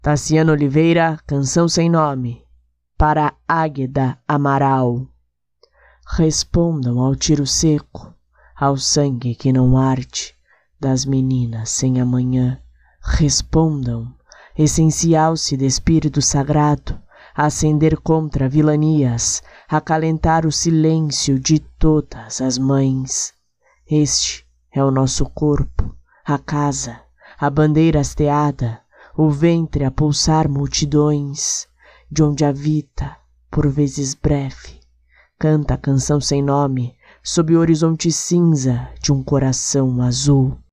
Tassiano Oliveira, Canção Sem Nome, para Águeda Amaral. Respondam ao tiro seco, ao sangue que não arde, das meninas sem amanhã. Respondam, essencial-se de espírito sagrado, a acender contra vilanias, acalentar o silêncio de todas as mães. Este é o nosso corpo, a casa, a bandeira hasteada, o ventre a pulsar multidões, de onde a vida, por vezes breve, canta a canção sem nome sob o horizonte cinza de um coração azul.